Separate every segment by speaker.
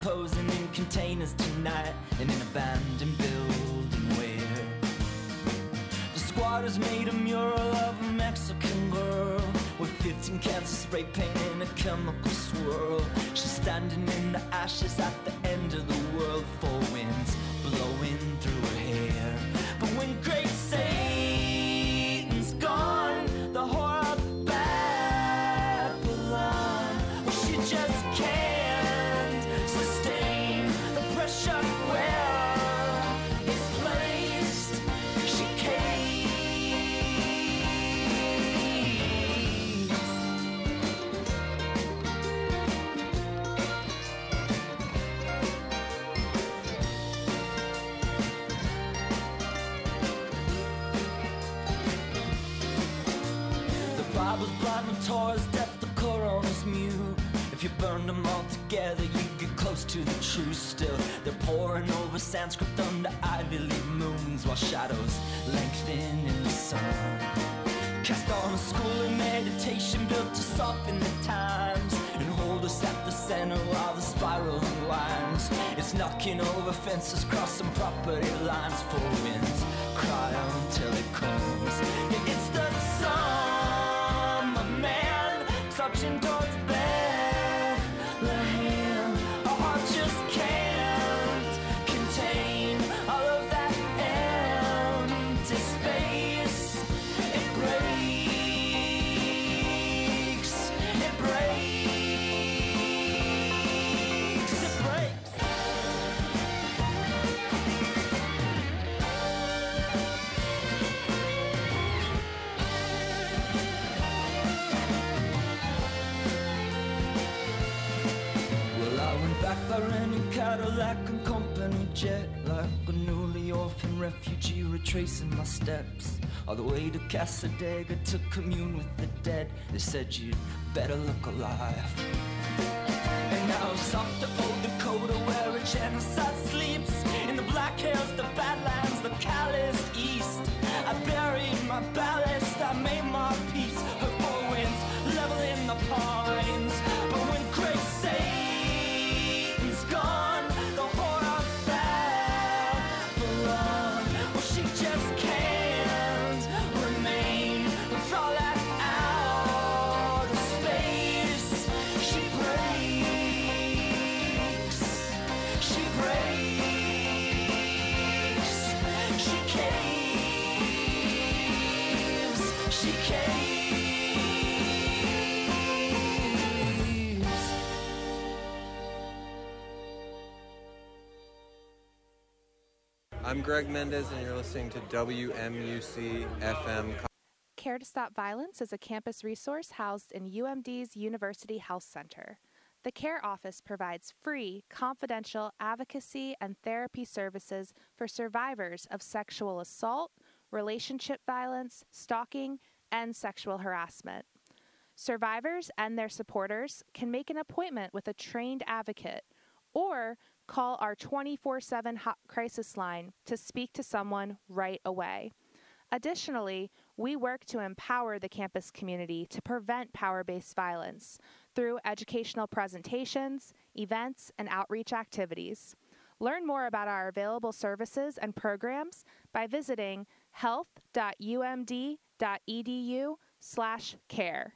Speaker 1: Posing in containers tonight in an abandoned building where the squatters made a mural of a Mexican girl with 15 cans of spray paint in a chemical swirl. She's standing in the ashes at the end of the world, four winds blowing through her hair. But when great Satan's gone, the whore of Babylon, well, she just can't sustain the pressure where it's placed. She caves. The Bible's blind, the Torah's deaf, the Koran's mute. If you burned them all together, you get close to the truth. Still, they're poring over Sanskrit under Ivy League moons, while shadows lengthen in the sun. Cast on a school of meditation built to soften the times and hold us at the center while the spiraling winds. It's knocking over fences, crossing property lines. Four winds cry until it comes. Yeah, it's the summer man touching towards Bethlehem. Our heart just can't contain all of that empty space. It breaks, it breaks, it breaks. Well, I went back by renting Cadillac and company jet, like a newly orphaned refugee retracing my steps all the way to Casadega to commune with the dead. They said you'd better look alive. And now soft to old Dakota, where a genocide sleeps in the Black Hills, the Badlands, the calloused East. I buried my ballast, I made my peace. Her four winds leveling the pines. But when great Satan's gone, the whore of Babylon, well, she just can't remain with all that outer space. She breaks, she breaks, she caves, she caves.
Speaker 2: I'm Greg Mendez, and you're listening to WMUC FM.
Speaker 3: Care to Stop Violence is a campus resource housed in UMD's University Health Center. The CARE office provides free, confidential advocacy and therapy services for survivors of sexual assault, relationship violence, stalking, and sexual harassment. Survivors and their supporters can make an appointment with a trained advocate or call our 24/7 hot crisis line to speak to someone right away. Additionally, we work to empower the campus community to prevent power-based violence through educational presentations, events, and outreach activities. Learn more about our available services and programs by visiting health.umd.edu/care.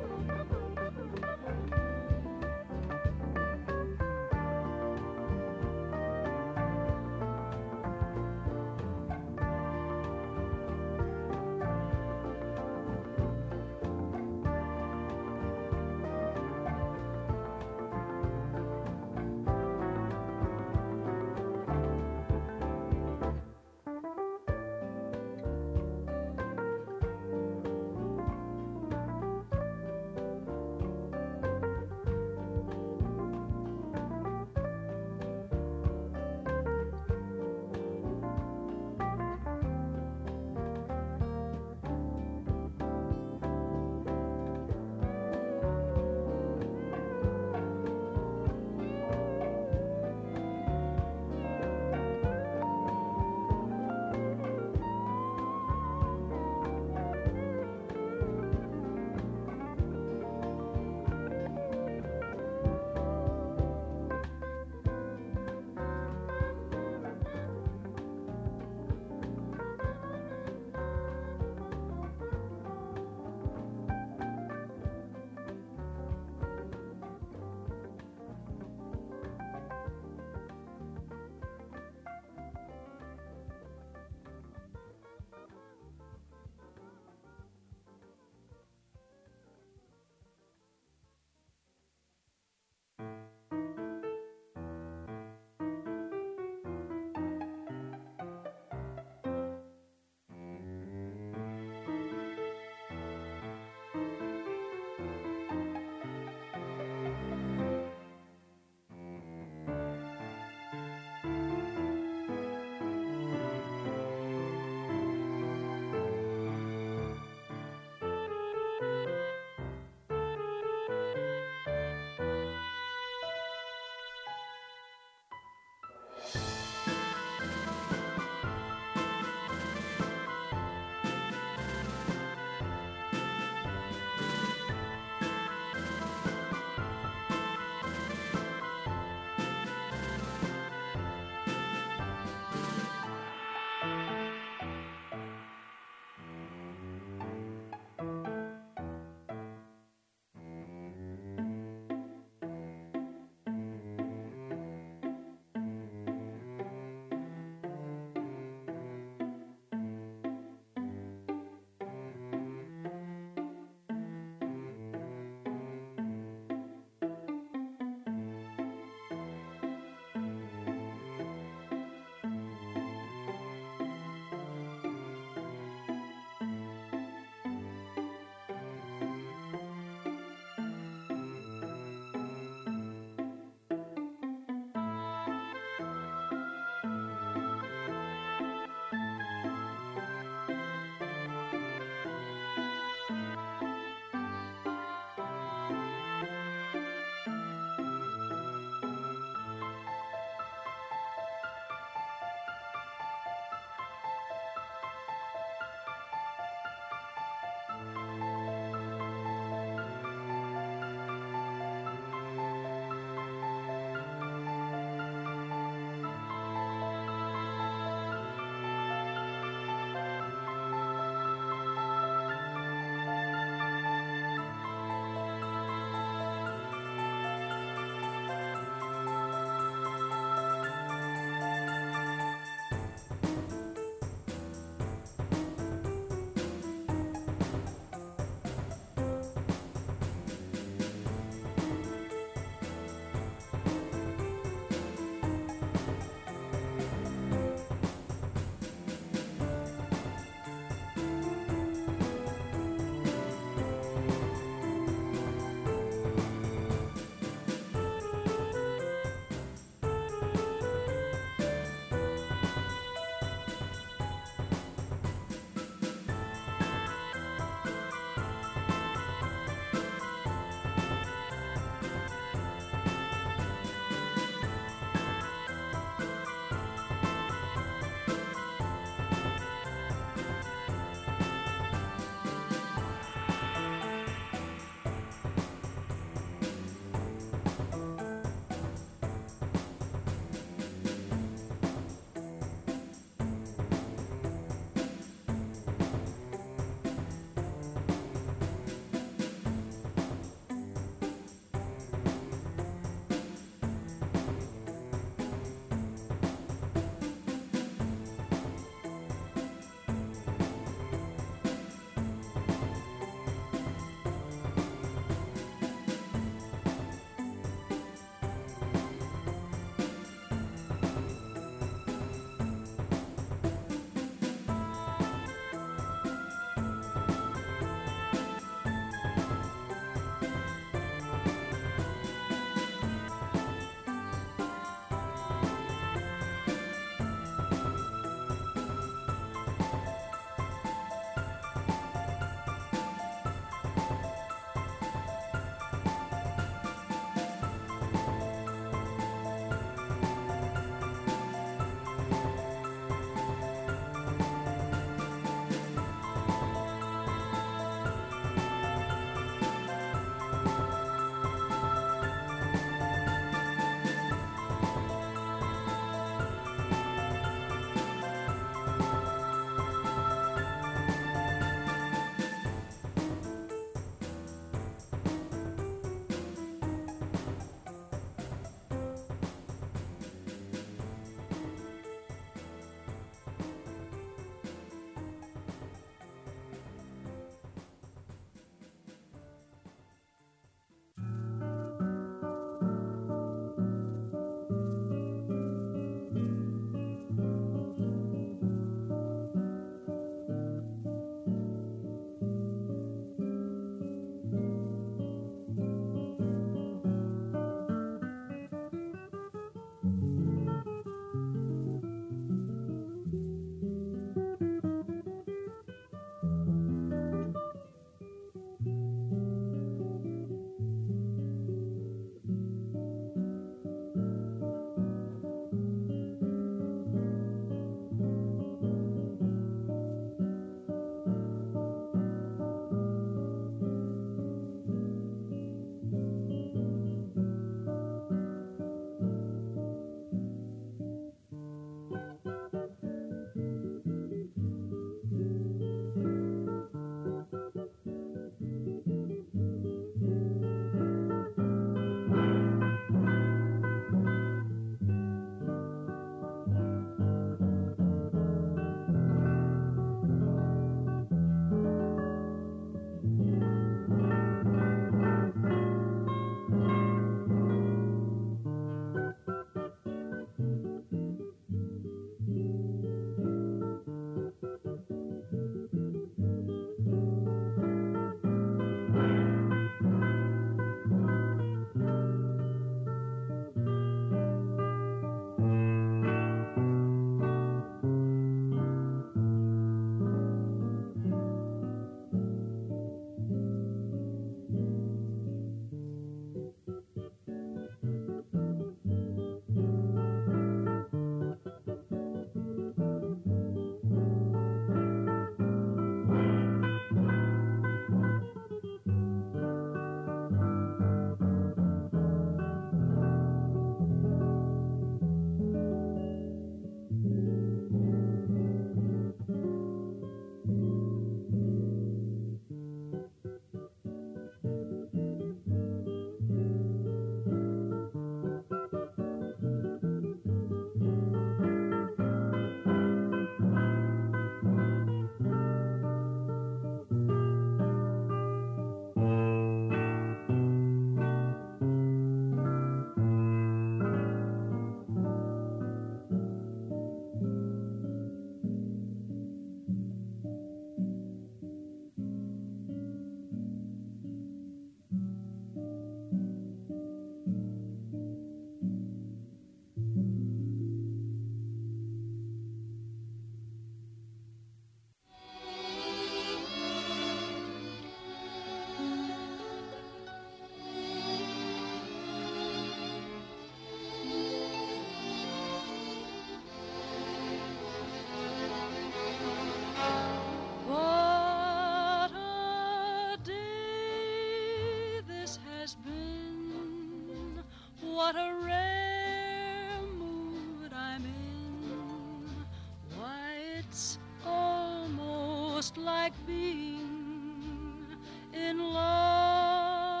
Speaker 4: it's almost like being in love.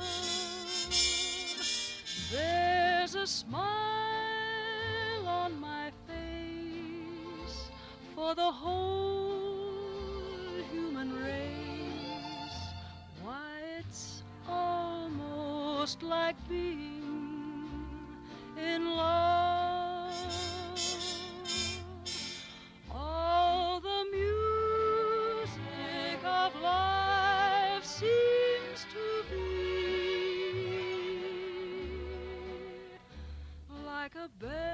Speaker 4: There's a smile on my face for the whole human race. Why, it's almost like being in love. All the music of life seems to be like a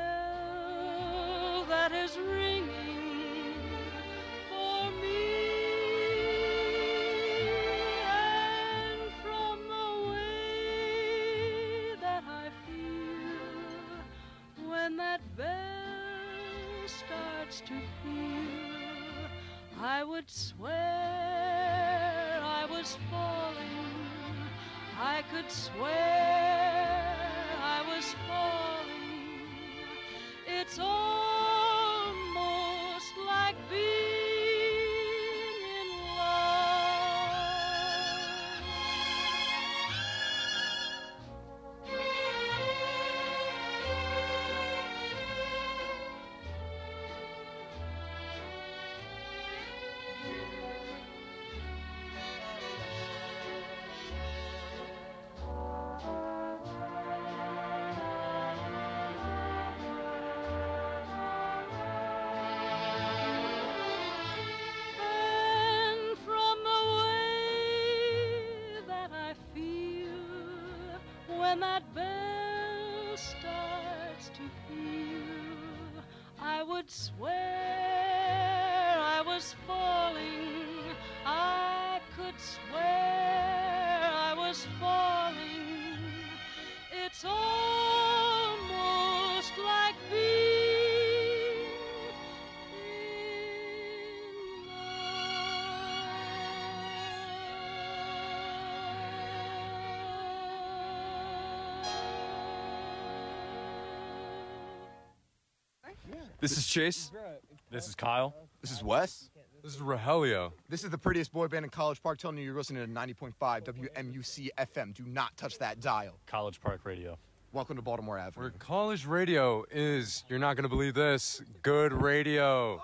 Speaker 4: bell that is ringing for me. And from the way that I feel when that bell starts to peal, I would swear I was falling. I could swear I was falling. It's almost like being in love. And from the way that I feel when that bell starts to peal, I would swear I was falling. I could swear I was falling. It's almost like being in
Speaker 5: This is Chase.
Speaker 6: This is Kyle.
Speaker 7: This is Wes.
Speaker 5: This is Rogelio.
Speaker 7: This is the prettiest boy band in College Park telling you you're listening to 90.5 WMUC FM. Do not touch that dial.
Speaker 6: College Park Radio.
Speaker 7: Welcome to Baltimore Avenue.
Speaker 5: Where college radio is, you're not going to believe this, good radio.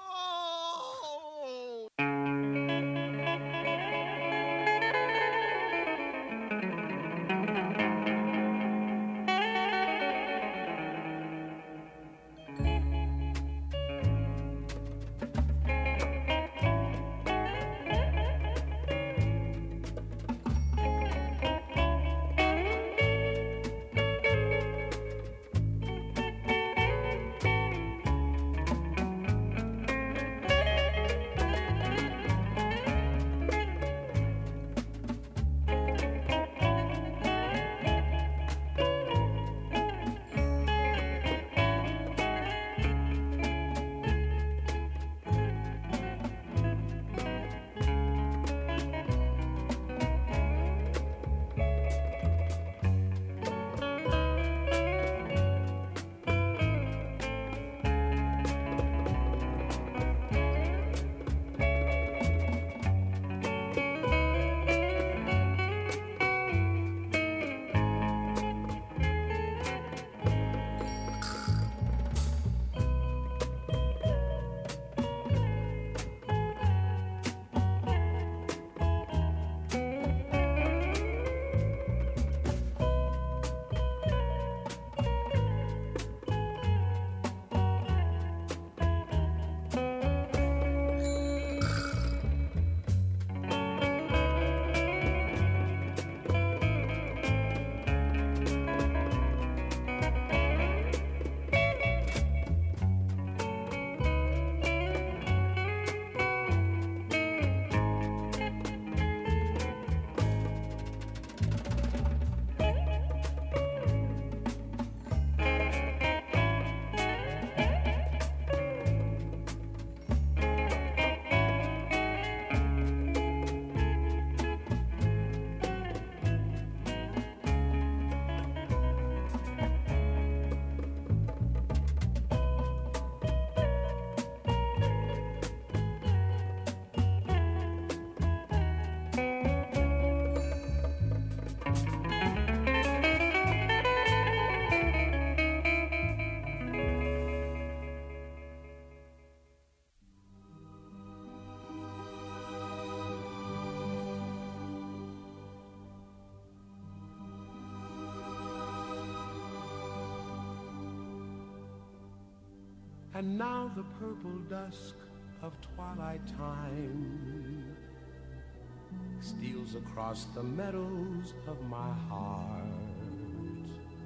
Speaker 8: And now the purple dusk of twilight time steals across the meadows of my heart.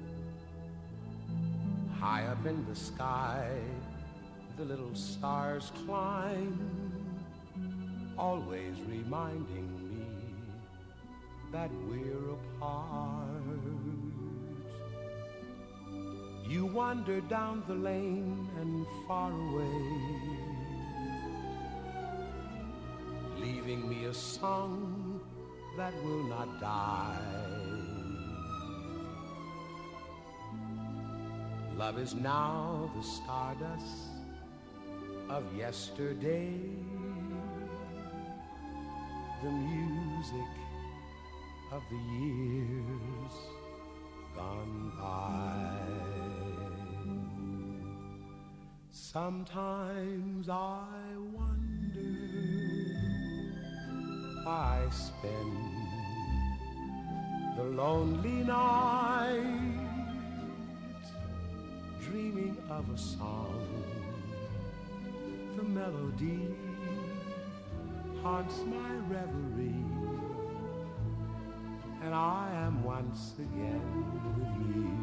Speaker 8: High up in the sky, the little stars climb, always reminding me that we're apart. You wander down the lane and far away, leaving me a song that will not die. Love is now the stardust of yesterday, the music of the years gone by. Sometimes I wonder why I spend the lonely night dreaming of a song. The melody haunts my reverie, and I am once again with you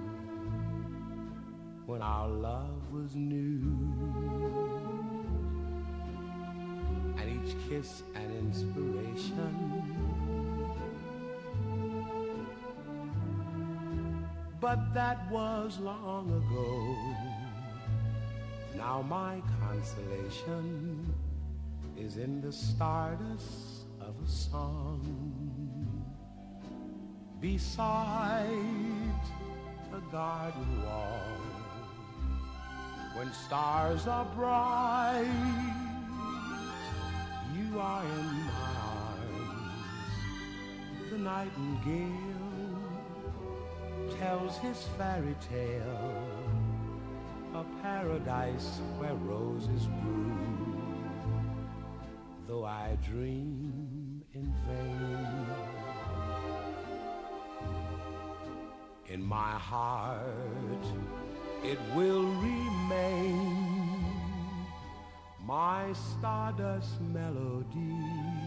Speaker 8: when our love was new, and each kiss an inspiration. But that was long ago. Now my consolation is in the stardust of a song beside a garden wall. When stars are bright, you are in my arms. The nightingale tells his fairy tale, a paradise where roses grew, though I dream in vain. In my heart it will remain, my stardust melody,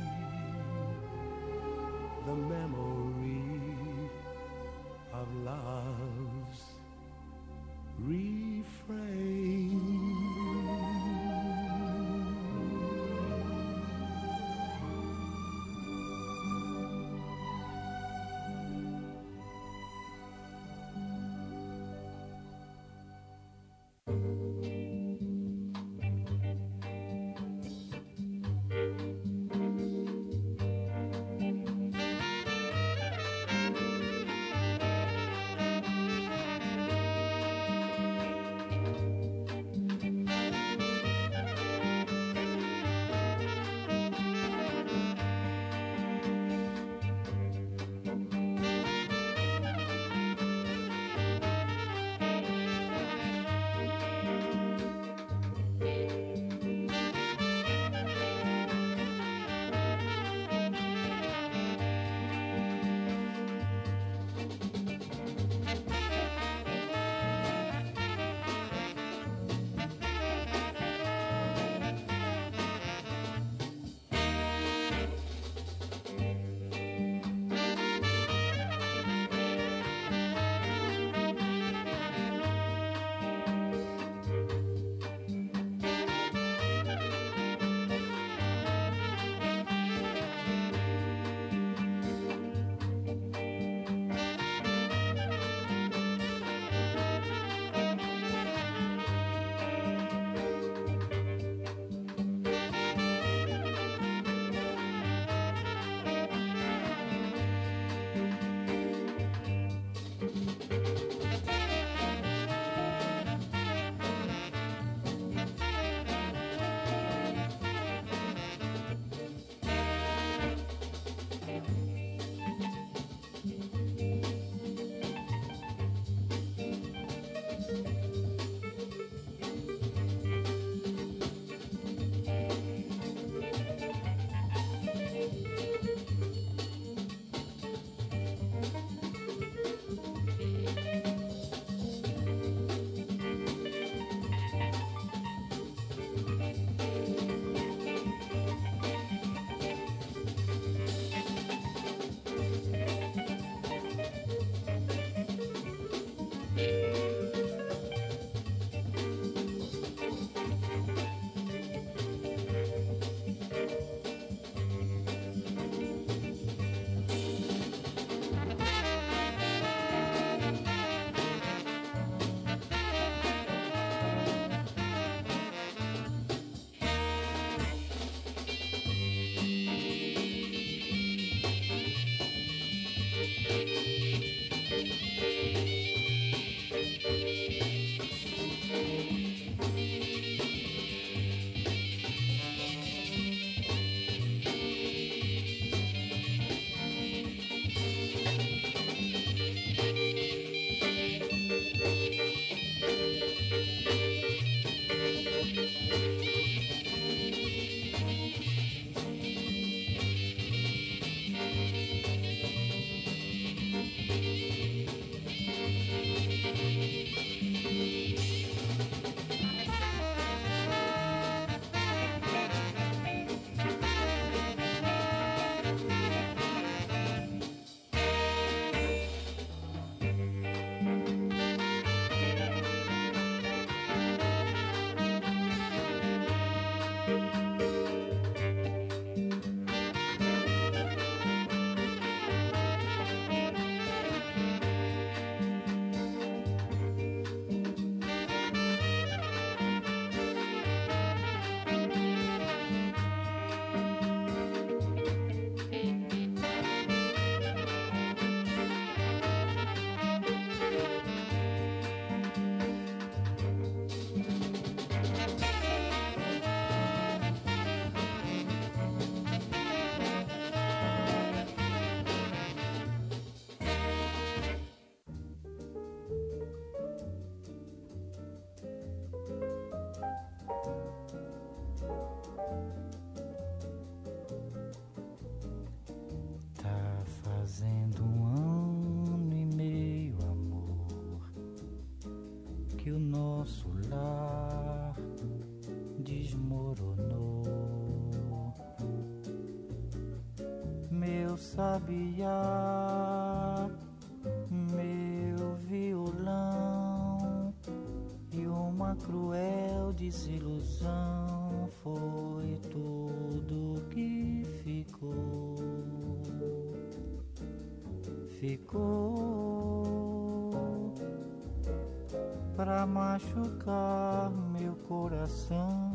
Speaker 8: the memory of love's refrain.
Speaker 9: sabiá, meu violão, e uma cruel desilusão foi tudo que ficou. Ficou pra machucar meu coração.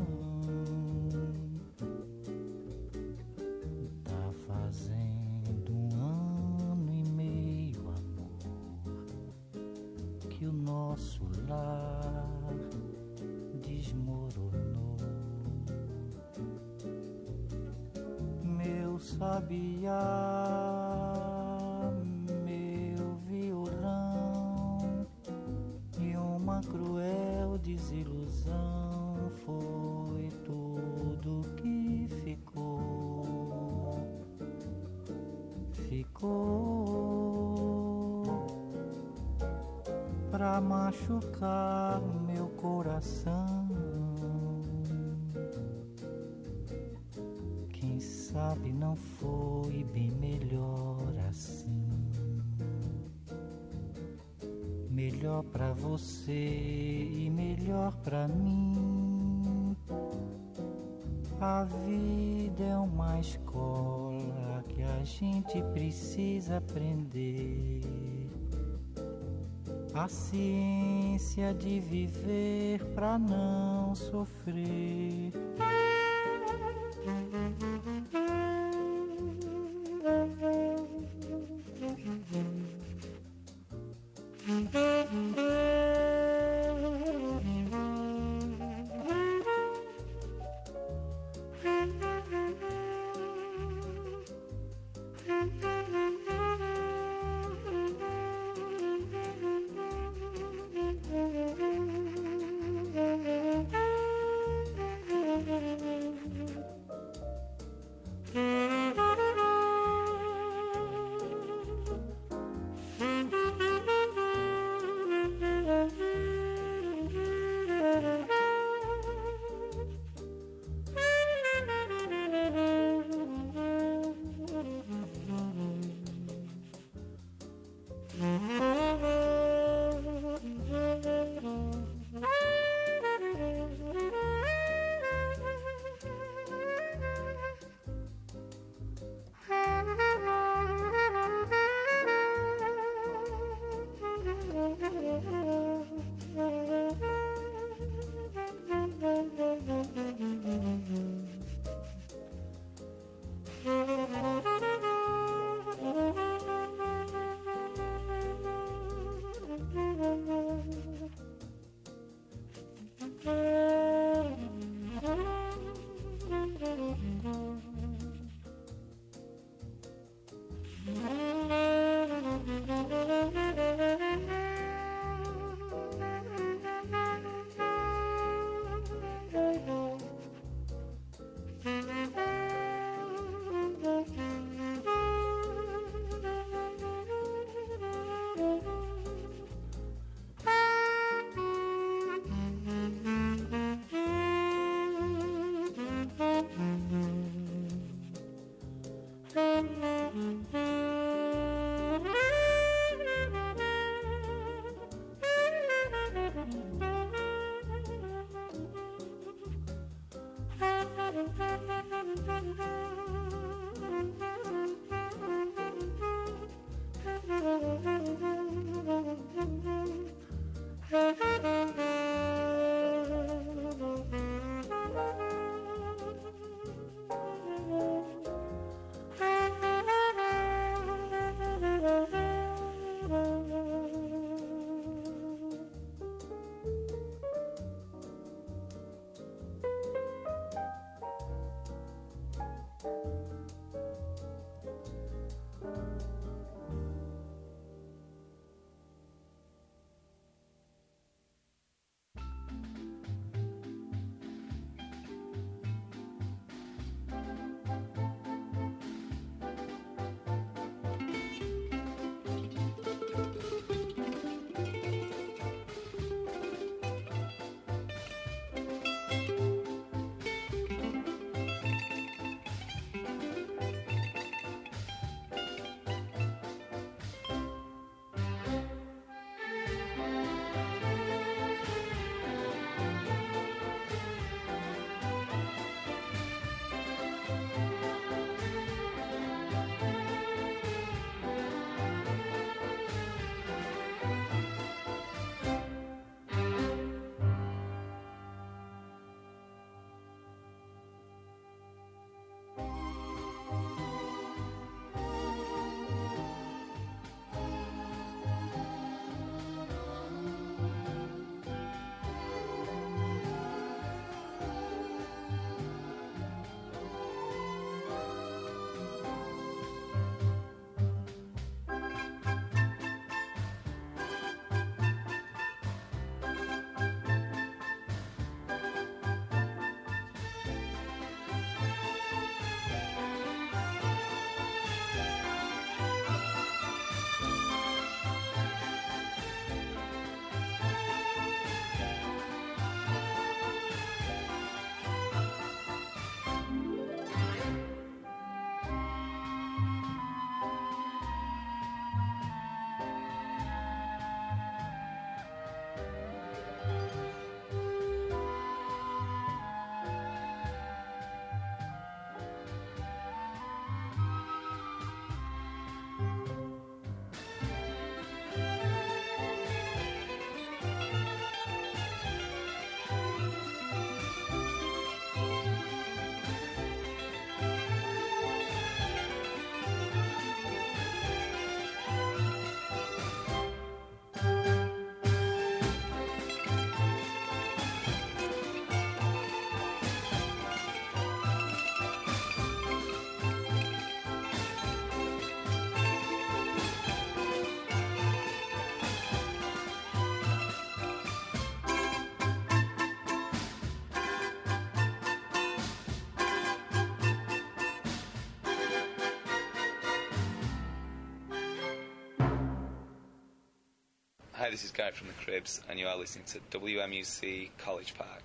Speaker 9: Tá fazendo 1 ano e meio, amor, que o nosso lar desmoronou. Meu sabiá, meu violão, e uma cruel desilusão foi tudo que ficou. Ficou pra machucar meu coração. Quem sabe não foi bem melhor assim. Melhor pra você e melhor pra mim. A vida é uma escola que a gente precisa aprender. A ciência de viver pra não sofrer.
Speaker 10: Hi, this is Guy from the Cribs, and you are listening to WMUC College Park.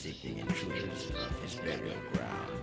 Speaker 11: seeking intruders of his burial ground.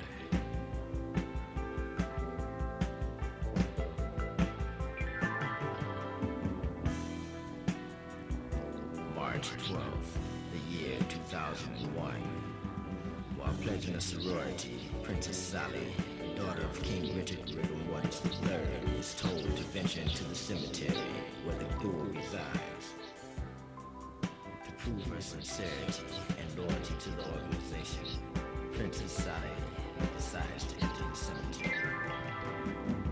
Speaker 11: March 12th, the year 2001. While pledging a sorority, Princess Sally, daughter of King Richard Brigham Waters III, is told to venture into the cemetery where the ghoul resides. To prove her sincerity and loyalty to the organization, Princess Sally decides to enter the cemetery.